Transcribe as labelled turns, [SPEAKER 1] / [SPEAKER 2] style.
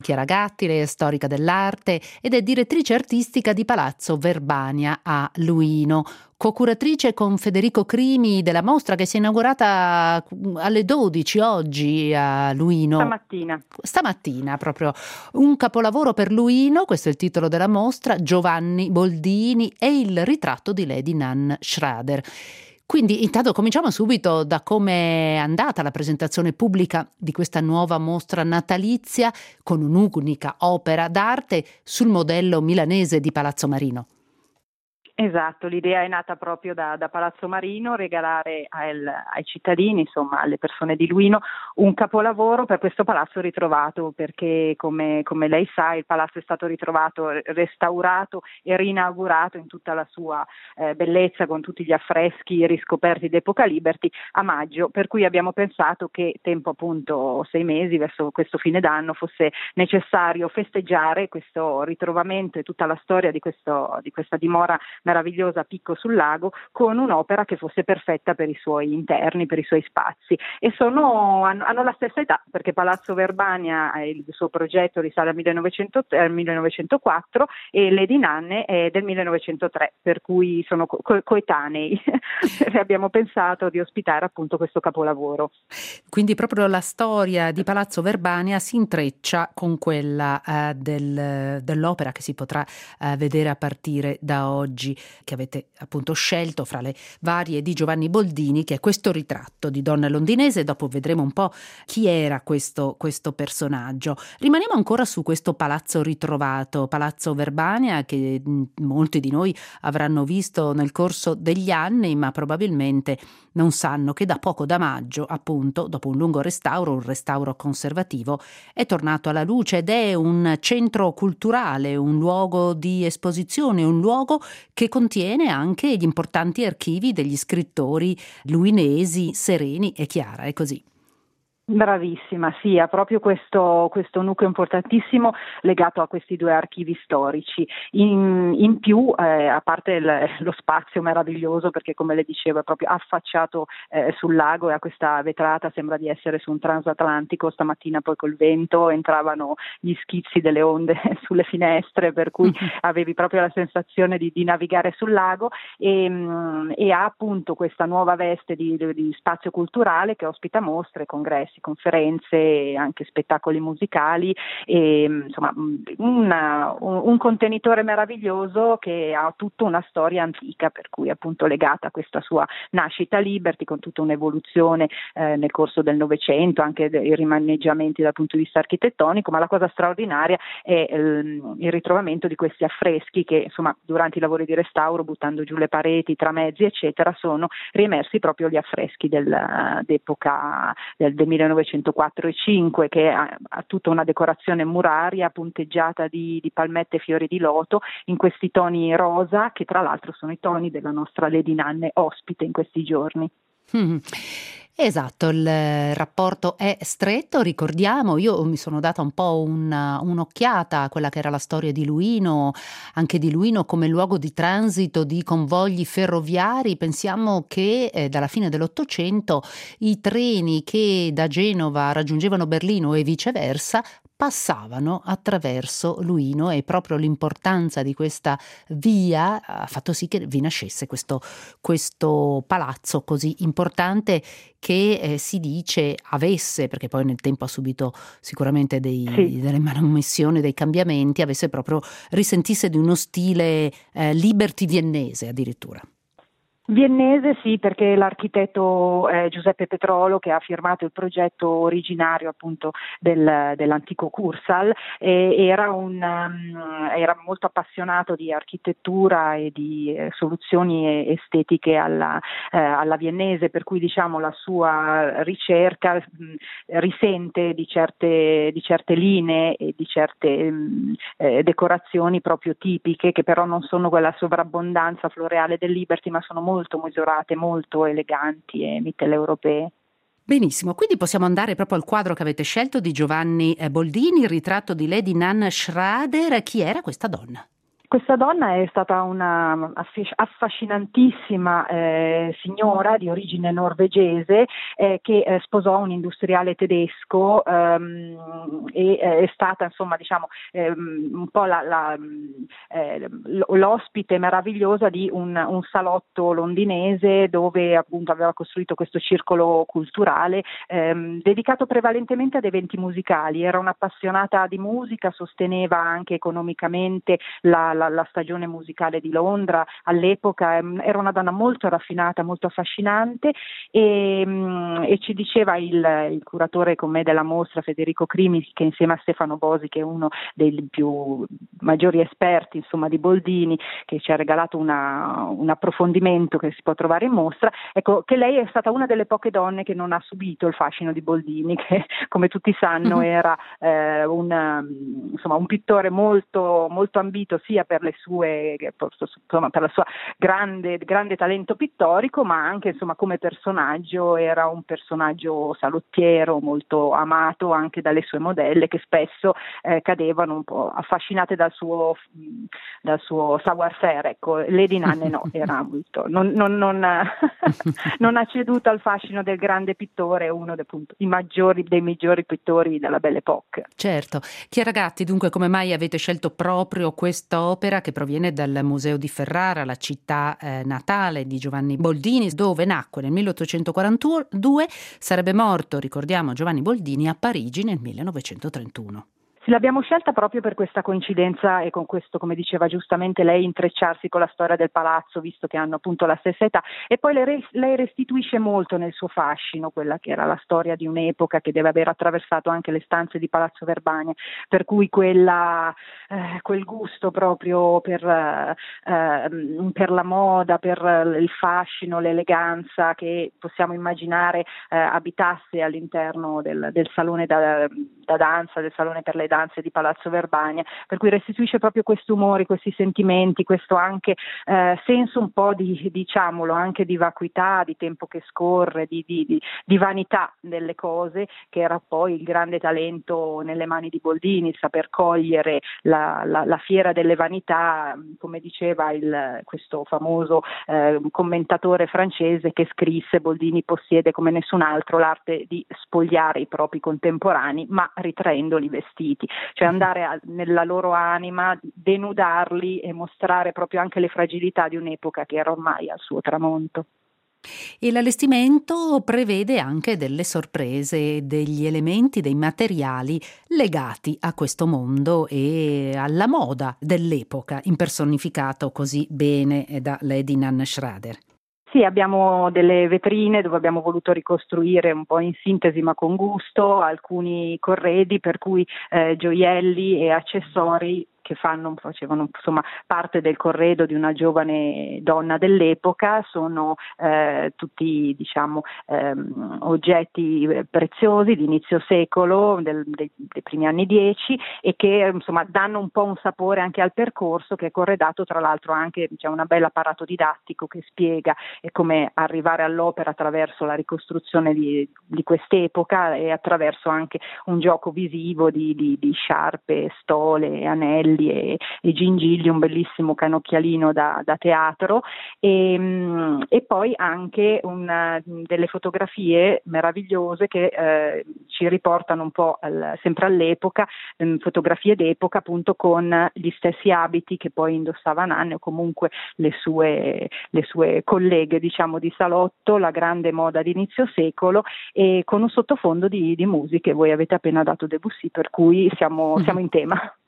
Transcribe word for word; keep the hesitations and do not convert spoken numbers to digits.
[SPEAKER 1] Chiara Gatti, lei è storica dell'arte ed è direttrice artistica di Palazzo Verbania a Luino, co-curatrice con Federico Crimi della mostra che si è inaugurata alle dodici oggi a Luino.
[SPEAKER 2] Stamattina.
[SPEAKER 1] Stamattina proprio. Un capolavoro per Luino, questo è il titolo della mostra, Giovanni Boldini e il ritratto di Lady Nan Schrader. Quindi intanto cominciamo subito da come è andata la presentazione pubblica di questa nuova mostra natalizia con un'unica opera d'arte sul modello milanese di Palazzo Marino.
[SPEAKER 2] Esatto, l'idea è nata proprio da, da Palazzo Marino, regalare al, ai cittadini, insomma alle persone di Luino, un capolavoro per questo palazzo ritrovato, perché come, come lei sa il palazzo è stato ritrovato, restaurato e rinaugurato in tutta la sua eh, bellezza, con tutti gli affreschi riscoperti d'epoca Liberty a maggio, per cui abbiamo pensato che tempo appunto sei mesi verso questo fine d'anno fosse necessario festeggiare questo ritrovamento e tutta la storia di, questo, di questa dimora meravigliosa Picco sul Lago, con un'opera che fosse perfetta per i suoi interni, per i suoi spazi, e sono, hanno, hanno la stessa età, perché Palazzo Verbania, il suo progetto risale al millenovecento, eh, millenovecentoquattro e Lady Nanne è del millenovecentotre, per cui sono co- coetanei. Abbiamo pensato di ospitare appunto questo capolavoro.
[SPEAKER 1] Quindi proprio la storia di Palazzo Verbania si intreccia con quella eh, del, dell'opera che si potrà eh, vedere a partire da oggi, che avete appunto scelto fra le varie di Giovanni Boldini, che è questo ritratto di donna londinese. Dopo vedremo un po' chi era questo, questo personaggio. Rimaniamo ancora su questo palazzo ritrovato, Palazzo Verbania, che molti di noi avranno visto nel corso degli anni, ma probabilmente non sanno che da poco, da maggio appunto, dopo un lungo restauro, un restauro conservativo, è tornato alla luce ed è un centro culturale, un luogo di esposizione, un luogo che contiene anche gli importanti archivi degli scrittori luinesi Sereni e Chiara, è così.
[SPEAKER 2] Bravissima, sì, ha proprio questo, questo nucleo importantissimo legato a questi due archivi storici. In, in più, eh, a parte il, lo spazio meraviglioso, perché come le dicevo è proprio affacciato eh, sul lago e a questa vetrata sembra di essere su un transatlantico. Stamattina poi col vento entravano gli schizzi delle onde sulle finestre, per cui avevi proprio la sensazione di, di navigare sul lago, e, mh, e ha appunto questa nuova veste di, di spazio culturale che ospita mostre, congressi, conferenze e anche spettacoli musicali, e insomma una, un, un contenitore meraviglioso che ha tutta una storia antica, per cui appunto legata a questa sua nascita Liberty, con tutta un'evoluzione eh, nel corso del Novecento, anche i rimaneggiamenti dal punto di vista architettonico, ma la cosa straordinaria è il, il ritrovamento di questi affreschi che insomma durante i lavori di restauro, buttando giù le pareti, i tramezzi eccetera, sono riemersi proprio gli affreschi del, d'epoca del, del millenovecentoquattro e cinque, che ha, ha tutta una decorazione muraria punteggiata di, di palmette e fiori di loto in questi toni rosa, che tra l'altro sono i toni della nostra Lady Nanne ospite in questi giorni.
[SPEAKER 1] Mm. Esatto, il rapporto è stretto, ricordiamo, io mi sono data un po' una, un'occhiata a quella che era la storia di Luino, anche di Luino come luogo di transito di convogli ferroviari. Pensiamo che eh, dalla fine dell'Ottocento i treni che da Genova raggiungevano Berlino e viceversa passavano attraverso Luino, e proprio l'importanza di questa via ha fatto sì che vi nascesse questo, questo palazzo così importante, che eh, si dice avesse, perché poi nel tempo ha subito sicuramente dei,
[SPEAKER 2] sì.
[SPEAKER 1] delle manomissioni, dei cambiamenti, avesse proprio risentisse di uno stile eh, Liberty viennese addirittura.
[SPEAKER 2] Viennese sì, perché l'architetto eh, Giuseppe Petrolo, che ha firmato il progetto originario appunto del, dell'antico Kursaal, eh, era, un, um, era molto appassionato di architettura e di eh, soluzioni estetiche alla, eh, alla viennese, per cui diciamo la sua ricerca mh, risente di certe, di certe linee e di certe mh, eh, decorazioni proprio tipiche, che però non sono quella sovrabbondanza floreale del Liberty, ma sono molto molto misurate, molto eleganti e mitteleuropee.
[SPEAKER 1] Benissimo, quindi possiamo andare proprio al quadro che avete scelto di Giovanni Boldini, il ritratto di Lady Nan Schrader. Chi era questa donna?
[SPEAKER 2] Questa donna è stata una affascinantissima eh, signora di origine norvegese eh, che eh, sposò un industriale tedesco ehm, e eh, è stata insomma diciamo ehm, un po' la, la, eh, l'ospite meravigliosa di un, un salotto londinese dove appunto aveva costruito questo circolo culturale ehm, dedicato prevalentemente ad eventi musicali. Era un'appassionata di musica, sosteneva anche economicamente la La, la stagione musicale di Londra all'epoca. Era una donna molto raffinata, molto affascinante e, e ci diceva il, il curatore con me della mostra, Federico Crimi, che insieme a Stefano Bosi, che è uno dei più maggiori esperti insomma di Boldini, che ci ha regalato una, un approfondimento che si può trovare in mostra, ecco che lei è stata una delle poche donne che non ha subito il fascino di Boldini, che come tutti sanno era eh, un, insomma, un pittore molto, molto ambito sia per le sue, insomma, per la sua grande, grande talento pittorico, ma anche insomma come personaggio era un personaggio salottiero molto amato anche dalle sue modelle, che spesso eh, cadevano un po' affascinate dal suo, dal suo savoir-faire. Ecco, Lady Nanne no, era molto, non, non, non, non ha ceduto al fascino del grande pittore, uno dei, appunto, i maggiori, dei maggiori pittori della Belle Époque.
[SPEAKER 1] Certo. Chiara Gatti, dunque, come mai avete scelto proprio questa opera che proviene dal Museo di Ferrara, la città eh, natale di Giovanni Boldini, dove nacque nel milleottocentoquarantadue, sarebbe morto, ricordiamo, Giovanni Boldini a Parigi nel millenovecentotrentuno.
[SPEAKER 2] Sì, l'abbiamo scelta proprio per questa coincidenza e con questo, come diceva giustamente lei, intrecciarsi con la storia del palazzo, visto che hanno appunto la stessa età, e poi lei, lei restituisce molto nel suo fascino quella che era la storia di un'epoca che deve aver attraversato anche le stanze di Palazzo Verbania, per cui quella, eh, quel gusto proprio per, eh, per la moda, per il fascino, l'eleganza che possiamo immaginare eh, abitasse all'interno del, del salone da, da danza, del salone per le danze di Palazzo Verbania, per cui restituisce proprio questi umori, questi sentimenti, questo anche eh, senso un po' di, diciamolo, anche di vacuità, di tempo che scorre, di, di, di, di vanità delle cose, che era poi il grande talento nelle mani di Boldini, il saper cogliere la, la, la fiera delle vanità, come diceva il, questo famoso eh, commentatore francese che scrisse: Boldini possiede come nessun altro l'arte di spogliare i propri contemporanei, ma ritraendoli vestiti. Cioè andare a, nella loro anima, denudarli e mostrare proprio anche le fragilità di un'epoca che era ormai al suo tramonto.
[SPEAKER 1] E l'allestimento prevede anche delle sorprese, degli elementi, dei materiali legati a questo mondo e alla moda dell'epoca, impersonificato così bene da Lady Nanne Schrader.
[SPEAKER 2] Sì, abbiamo delle vetrine dove abbiamo voluto ricostruire un po' in sintesi ma con gusto alcuni corredi, per cui eh, gioielli e accessori che fanno, facevano insomma parte del corredo di una giovane donna dell'epoca, sono eh, tutti diciamo ehm, oggetti preziosi di inizio secolo, del, dei, dei primi anni dieci, e che insomma danno un po' un sapore anche al percorso, che è corredato tra l'altro anche, c'è un bel apparato didattico che spiega come arrivare all'opera attraverso la ricostruzione di, di quest'epoca e attraverso anche un gioco visivo di, di, di sciarpe, stole, anelli E, e gingigli, un bellissimo canocchialino da, da teatro e, e poi anche una, delle fotografie meravigliose che eh, ci riportano un po' al, sempre all'epoca, ehm, fotografie d'epoca appunto con gli stessi abiti che poi indossava Nanne o comunque le sue, le sue colleghe diciamo di salotto, la grande moda di inizio secolo, e con un sottofondo di, di musiche. Voi avete appena dato Debussy, per cui siamo, siamo in tema.